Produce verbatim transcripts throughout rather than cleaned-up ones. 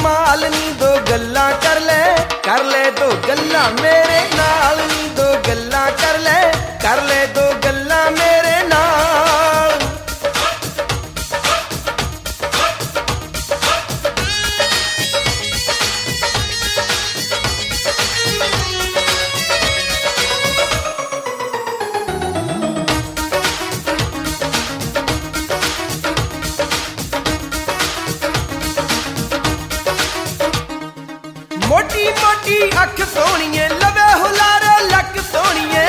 कमाल नी दो गल्ला कर ले कर ले दो गल्ला मेरे नाल नी दो गल्ला कर ले कर ले दो गल्ला मेरे नाल। मोटी मोटी अख सोनिए लवे हुलारे लक सोनिए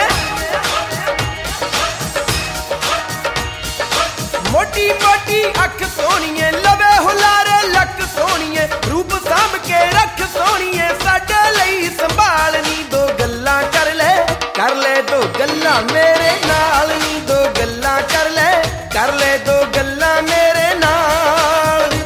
मोटी मोटी अख सोनिए लवे हुलारे लक सोनिए रूप साम के रख सोनिए साडे लई संभाल नी दो गल्ला कर ले कर ले दो गल्ला मेरे नाल नी दो गल्ला कर ले कर ले दो गल्ला मेरे नाल।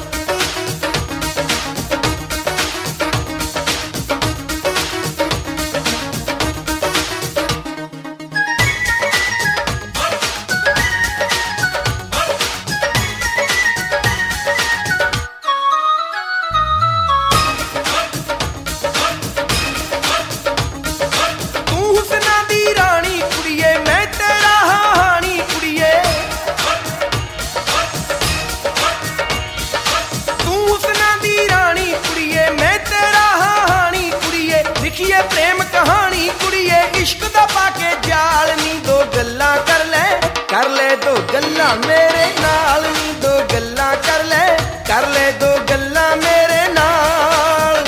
लिखिए प्रेम कहानी कुड़िए इश्क दा पाके जाल नी दो गल्ला कर ले कर ले दो गल्ला मेरे नाल नी दो गल्ला कर ले कर ले दो गल्ला मेरे नाल।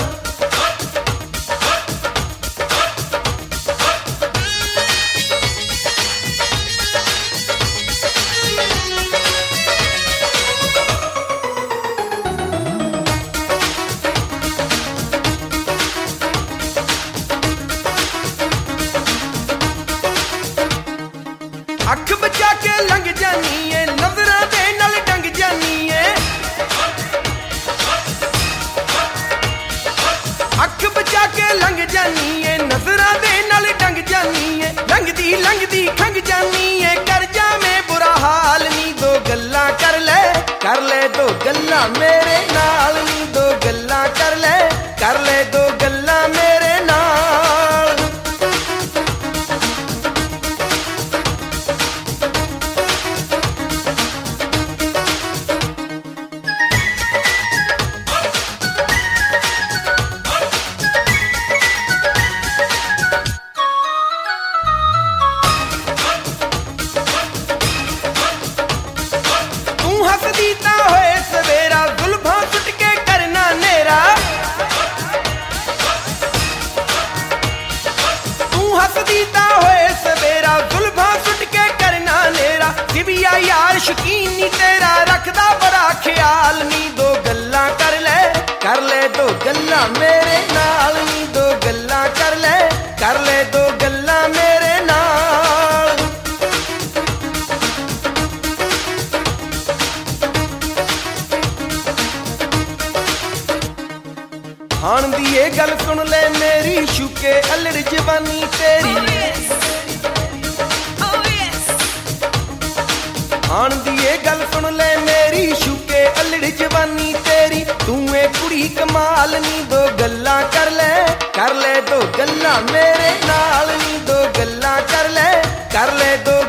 अख बचा के लंघ जानी है नजरां दे नाल डंग जानी है अख बचा के लंघ जानी है नजरां दे नाल डंग जानी है लंघदी लंघदी खंघ जानी है कर जा मैं बुरा हाल नी दो गल्ला कर ले कर ले दो गल्ला मेरे नाल नी दो गल्ला कर ले कर ले दो गल्ला मेरे नाल। हसदीता होए सवेरा जुल्फां सुट के करना नेरा तू हसदीता होए सवेरा जुल्फां सुट के करना नेरा दिव्या यार शकीन नी तेरा रखदा बड़ा ख्याल नी दो गल्ला कर ले कर ले दो गल्ला मेरे नाल नी दो गल्ला कर ले कर ले दो गल्ला मेरे नाल। हाण दी ये गल सुन ले मेरी शुके अलड़ जवानी तेरी हाण दी ये गल सुन ले मेरी शुके अलड़ जवानी तेरी तू ए कुड़ी कमाल नी दो गल्ला कर ले कर ले दो गल्ला मेरे नाल नी दो गल्ला कर ले कर ले दो